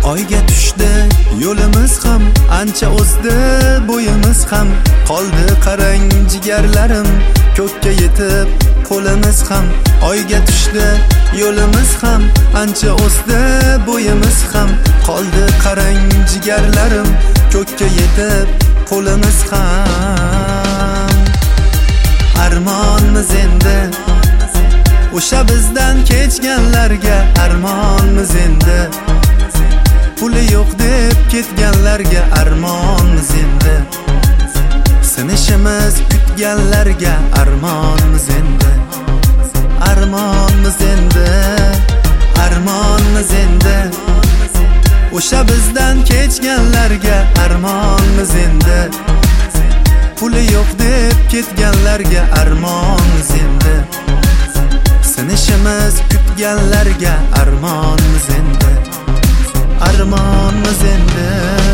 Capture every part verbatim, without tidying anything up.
Oyga tushdi yo'limiz ham, ancha o'sdi bo'yimiz ham. Qoldi qarang jigarlarim, ko'kka yetib qo'limiz ham. Oyga tushdi yo'limiz ham, ancha o'sdi bo'yimiz ham. Qoldi qarang jigarlarim, ko'kka yetib qo'limiz ham. Armonmiz endi o'sha bizdan kechganlarga, armonmiz endi puli yo'q deb ketganlarga, armonmiz endi sinishimiz kutganlarga, armonmiz endi armonmiz endi armonmiz endi o'sha bizdan kechganlarga, armonmiz endi puli yo'q deb ketganlarga, armonmiz endi sinishimiz kutganlarga, armonmiz endi armonmiz endi.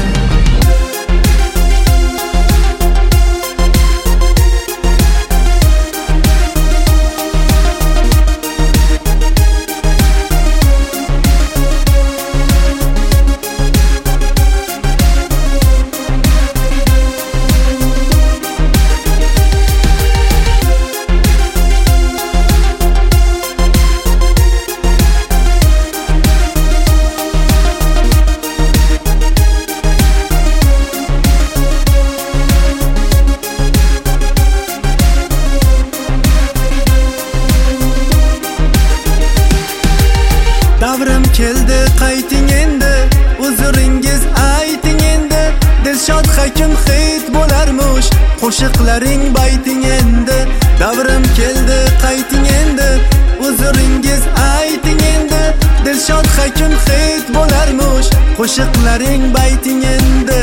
Davrim keldi qayting endi, uzuringiz ayting endi. Dilshod Hakim hit bo'larmush, qo'shiqlaring bayting endi. Davrim keldi qayting endi, uzuringiz ayting endi. Dilshod Hakim hit bo'larmush, qo'shiqlaring bayting endi.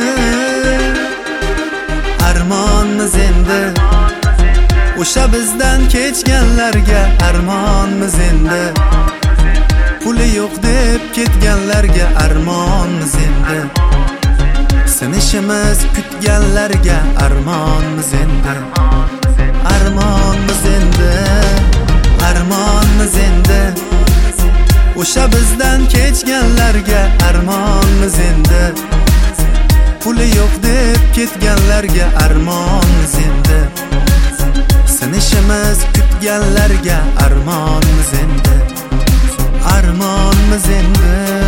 Armonmiz endi o'sha bizdan kechganlarga, armonmiz endi puli yo'q deb ketganlarga, armonmiz endi sinishimiz kutganlarga, armonmiz endi armonmiz endi armonmiz endi o'sha bizdan kechganlarga, armonmiz endi puli yo'q deb ketganlarga, armonmiz endi sinishimiz kutganlarga, armonmiz endi armonmiz endi.